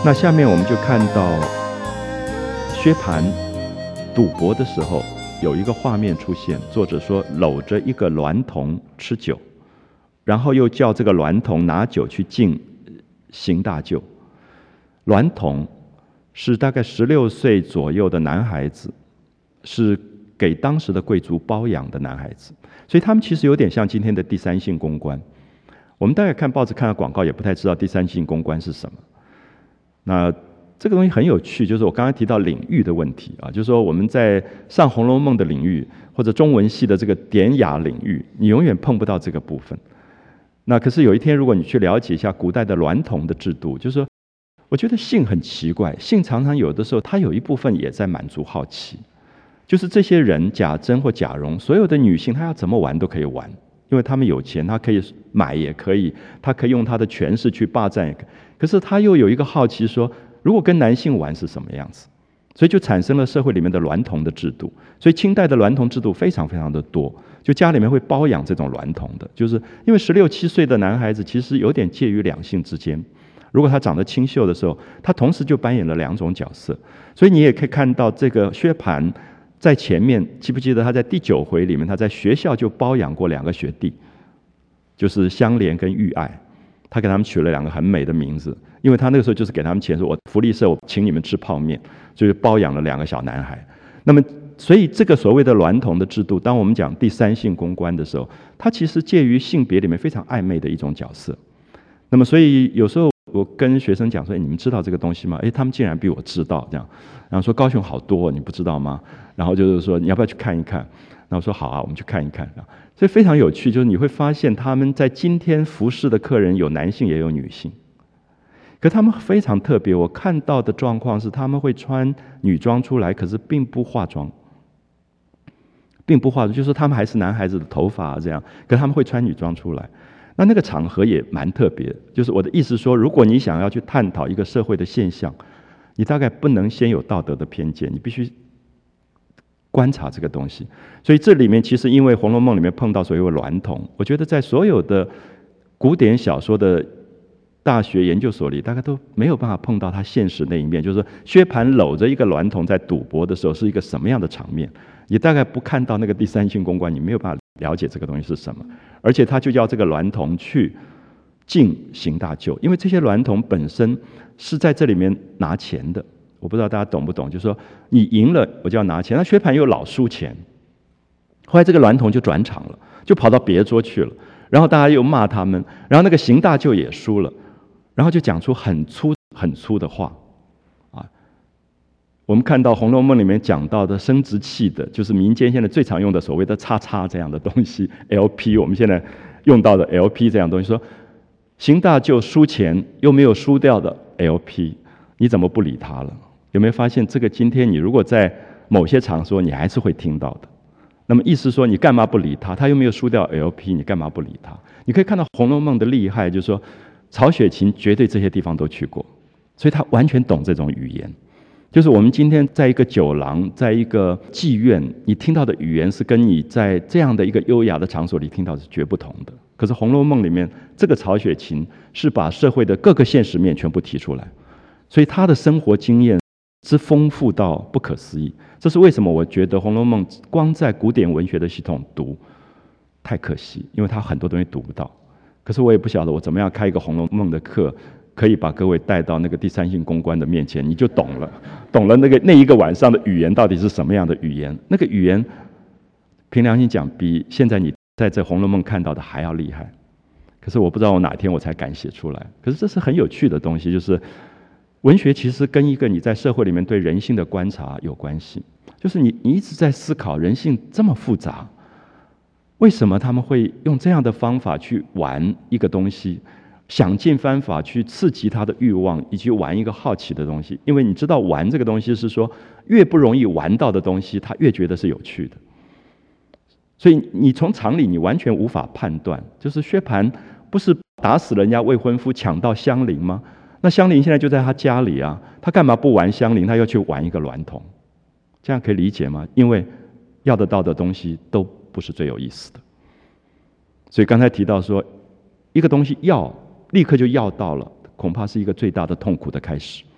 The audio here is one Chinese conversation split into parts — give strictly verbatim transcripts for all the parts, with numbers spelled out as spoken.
那下面我们就看到薛蟠赌博的时候，有一个画面出现，作者说搂着一个娈童吃酒，然后又叫这个娈童拿酒去敬邢大舅。娈童是大概十六岁左右的男孩子，是给当时的贵族包养的男孩子，所以他们其实有点像今天的第三性公关。我们大概看报纸看到广告也不太知道第三性公关是什么。那这个东西很有趣，就是我刚才提到领域的问题啊，就是说我们在上《红楼梦》的领域，或者中文系的这个典雅领域，你永远碰不到这个部分。那可是有一天，如果你去了解一下古代的娈童的制度，就是说，我觉得性很奇怪，性常常有的时候，它有一部分也在满足好奇，就是这些人贾珍或贾蓉，所有的女性她要怎么玩都可以玩，因为他们有钱，她可以买也可以，她可以用她的权势去霸占也可以。可是他又有一个好奇说，如果跟男性玩是什么样子？所以就产生了社会里面的娈童的制度。所以清代的娈童制度非常非常的多，就家里面会包养这种娈童的，就是因为十六七岁的男孩子其实有点介于两性之间，如果他长得清秀的时候，他同时就扮演了两种角色。所以你也可以看到这个薛蟠在前面，记不记得他在第九回里面，他在学校就包养过两个学弟，就是香莲跟玉爱。他给他们取了两个很美的名字，因为他那个时候就是给他们钱，说我福利社我请你们吃泡面，所以包养了两个小男孩。那么所以这个所谓的娈童的制度，当我们讲第三性公关的时候，它其实介于性别里面非常暧昧的一种角色。那么所以有时候我跟学生讲说，你们知道这个东西吗？诶，他们竟然比我知道，这样，然后说高雄好多你不知道吗？然后就是说你要不要去看一看？那我说好啊，我们去看一看。所以非常有趣，就是你会发现他们在今天服侍的客人有男性也有女性，可他们非常特别。我看到的状况是他们会穿女装出来，可是并不化妆，并不化妆，就是他们还是男孩子的头发这样，可他们会穿女装出来。那那个场合也蛮特别，就是我的意思说，如果你想要去探讨一个社会的现象，你大概不能先有道德的偏见，你必须观察这个东西。所以这里面其实因为《红楼梦》里面碰到所谓的娈童，我觉得在所有的古典小说的大学研究所里，大概都没有办法碰到他现实那一面，就是说薛蟠搂着一个娈童在赌博的时候是一个什么样的场面，你大概不看到那个第三性公关，你没有办法了解这个东西是什么。而且他就叫这个娈童去敬邢大舅，因为这些娈童本身是在这里面拿钱的。我不知道大家懂不懂，就是说你赢了我就要拿钱，那薛蟠又老输钱，后来这个娈童就转场了，就跑到别桌去了，然后大家又骂他们，然后那个邢大舅也输了，然后就讲出很粗很粗的话啊。我们看到《红楼梦》里面讲到的生殖器的，就是民间现在最常用的所谓的叉叉这样的东西 L P， 我们现在用到的 L P 这样的东西，说邢大舅输钱又没有输掉的 L P， 你怎么不理他了？有没有发现这个今天你如果在某些场所你还是会听到的？那么意思说你干嘛不理他？他又没有输掉 L P， 你干嘛不理他？你可以看到《红楼梦》的厉害，就是说曹雪芹绝对这些地方都去过，所以他完全懂这种语言。就是我们今天在一个酒廊，在一个妓院，你听到的语言是跟你在这样的一个优雅的场所里听到的是绝不同的。可是《红楼梦》里面这个曹雪芹是把社会的各个现实面全部提出来，所以他的生活经验之丰富到不可思议。这是为什么我觉得《红楼梦》光在古典文学的系统读太可惜，因为它很多东西读不到。可是我也不晓得我怎么样开一个《红楼梦》的课，可以把各位带到那个第三性公关的面前，你就懂了，懂了那个那一个晚上的语言到底是什么样的语言。那个语言，凭良心讲，比现在你在这《红楼梦》看到的还要厉害。可是我不知道我哪天我才敢写出来。可是这是很有趣的东西，就是文学其实跟一个你在社会里面对人性的观察有关系。就是你你一直在思考人性这么复杂，为什么他们会用这样的方法去玩一个东西，想尽方法去刺激他的欲望，以及玩一个好奇的东西。因为你知道玩这个东西是说越不容易玩到的东西，他越觉得是有趣的。所以你从常理你完全无法判断，就是薛蟠不是打死人家未婚夫抢到香菱吗？那香菱现在就在他家里啊，他干嘛不玩香菱，他要去玩一个娈童？这样可以理解吗？因为要得到的东西都不是最有意思的。所以刚才提到说，一个东西要立刻就要到了，恐怕是一个最大的痛苦的开始。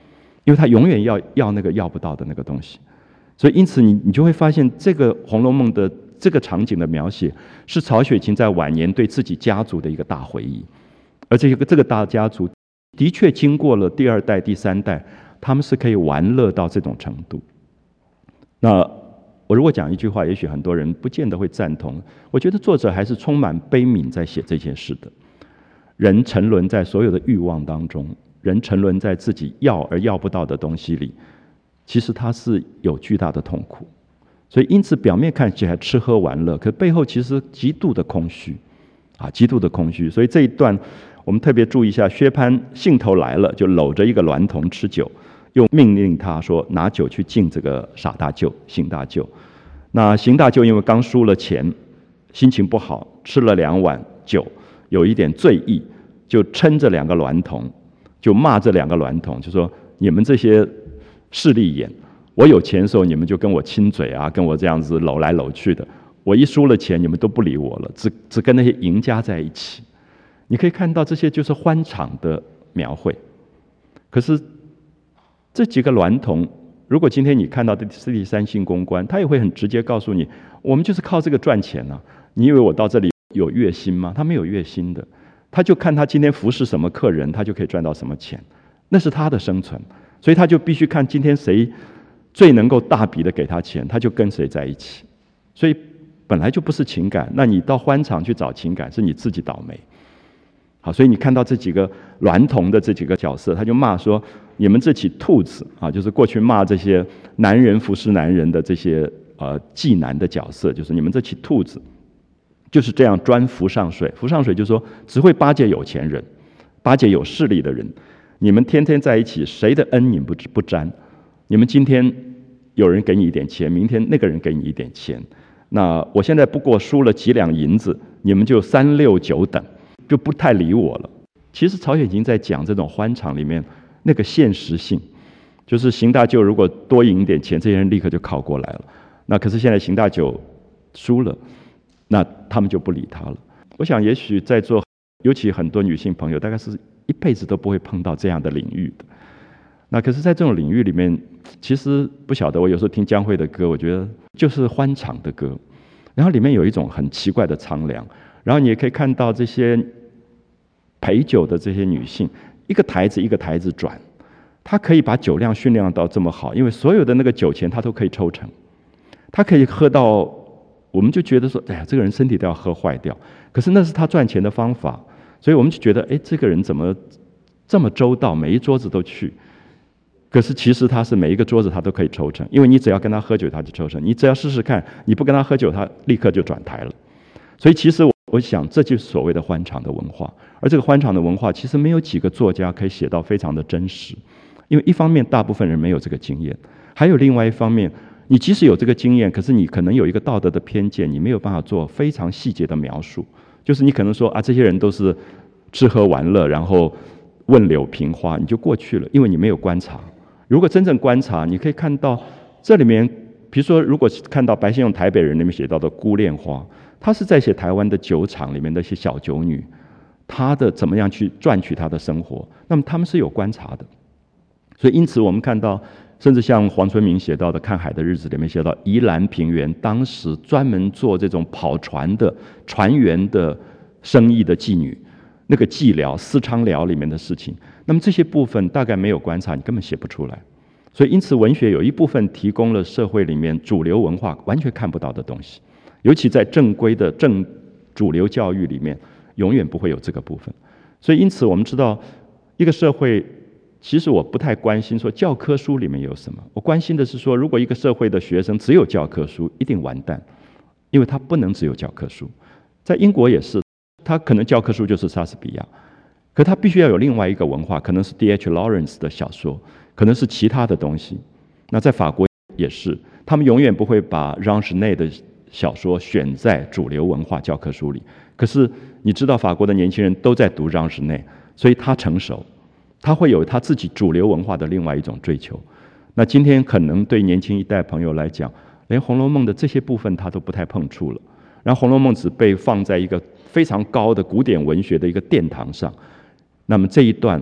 因为他永远要要那个要不到的那个东西。所以因此你你就会发现，这个《红楼梦》的这个场景的描写，是曹雪芹在晚年对自己家族的一个大回忆。而这个这个大家族的确经过了第二代、第三代，他们是可以玩乐到这种程度。那我如果讲一句话，也许很多人不见得会赞同。我觉得作者还是充满悲悯在写这件事的。人沉沦在所有的欲望当中，人沉沦在自己要而要不到的东西里，其实他是有巨大的痛苦。所以因此表面看起来吃喝玩乐，可背后其实极度的空虚啊，极度的空虚。所以这一段我们特别注意一下，薛蟠兴头来了，就搂着一个娈童吃酒，又命令他说拿酒去敬这个傻大舅邢大舅。那邢大舅因为刚输了钱，心情不好，吃了两碗酒，有一点醉意，就撑着两个娈童，就骂这两个娈童，就说你们这些势利眼，我有钱的时候你们就跟我亲嘴啊，跟我这样子搂来搂去的，我一输了钱你们都不理我了，只只跟那些赢家在一起。你可以看到这些就是欢场的描绘。可是这几个娈童，如果今天你看到的是第三性公关，他也会很直接告诉你，我们就是靠这个赚钱啊。你以为我到这里有月薪吗？他没有月薪的，他就看他今天服侍什么客人，他就可以赚到什么钱，那是他的生存。所以他就必须看今天谁最能够大笔的给他钱，他就跟谁在一起。所以本来就不是情感，那你到欢场去找情感，是你自己倒霉。好，所以你看到这几个娈童的这几个角色，他就骂说你们这起兔子啊，就是过去骂这些男人服侍男人的这些呃妓男的角色，就是你们这起兔子就是这样专浮上水。浮上水就是说只会巴结有钱人，巴结有势力的人。你们天天在一起，谁的恩你不不沾？你们今天有人给你一点钱，明天那个人给你一点钱，那我现在不过输了几两银子，你们就三六九等，就不太理我了。其实曹雪芹在讲这种欢场里面那个现实性，就是邢大舅如果多赢一点钱，这些人立刻就靠过来了。那可是现在邢大舅输了，那他们就不理他了。我想也许在座尤其很多女性朋友大概是一辈子都不会碰到这样的领域的。那可是在这种领域里面，其实不晓得，我有时候听江蕙的歌，我觉得就是欢场的歌，然后里面有一种很奇怪的苍凉。然后你也可以看到这些陪酒的这些女性，一个台子一个台子转，她可以把酒量训练到这么好，因为所有的那个酒钱她都可以抽成，她可以喝到，我们就觉得说，哎呀，这个人身体都要喝坏掉，可是那是她赚钱的方法，所以我们就觉得，哎，这个人怎么这么周到，每一桌子都去。可是其实他是每一个桌子他都可以抽成，因为你只要跟他喝酒他就抽成，你只要试试看，你不跟他喝酒他立刻就转台了。所以其实我我想这就是所谓的欢场的文化，而这个欢场的文化其实没有几个作家可以写到非常的真实，因为一方面大部分人没有这个经验，还有另外一方面，你即使有这个经验，可是你可能有一个道德的偏见，你没有办法做非常细节的描述，就是你可能说啊，这些人都是吃喝玩乐，然后问柳平花，你就过去了，因为你没有观察。如果真正观察，你可以看到这里面，比如说，如果看到白先勇《台北人》里面写到的《孤恋花》，他是在写台湾的酒厂里面的一些小酒女，她的怎么样去赚取她的生活，那么他们是有观察的。所以因此我们看到，甚至像黄春明写到的《看海的日子》里面写到，宜兰平原当时专门做这种跑船的船员的生意的妓女，那个妓寮、私娼寮里面的事情，那么这些部分大概没有观察，你根本写不出来。所以因此文学有一部分提供了社会里面主流文化完全看不到的东西，尤其在正规的正主流教育里面永远不会有这个部分。所以因此我们知道一个社会，其实我不太关心说教科书里面有什么，我关心的是说，如果一个社会的学生只有教科书，一定完蛋，因为他不能只有教科书。在英国也是，他可能教科书就是莎士比亚，可他必须要有另外一个文化，可能是 D H Lawrence 的小说，可能是其他的东西。那在法国也是，他们永远不会把 Jean Genet 的小说选在主流文化教科书里。可是你知道法国的年轻人都在读 Jean Genet， 所以他成熟，他会有他自己主流文化的另外一种追求。那今天可能对年轻一代朋友来讲，连《红楼梦》的这些部分他都不太碰触了，然后《红楼梦》只被放在一个非常高的古典文学的一个殿堂上。那么这一段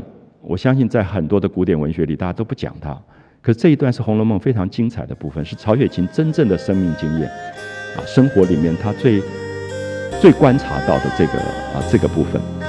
我相信在很多的古典文学里，大家都不讲它。可是这一段是《红楼梦》非常精彩的部分，是曹雪芹真正的生命经验啊，生活里面他最最观察到的这个啊这个部分。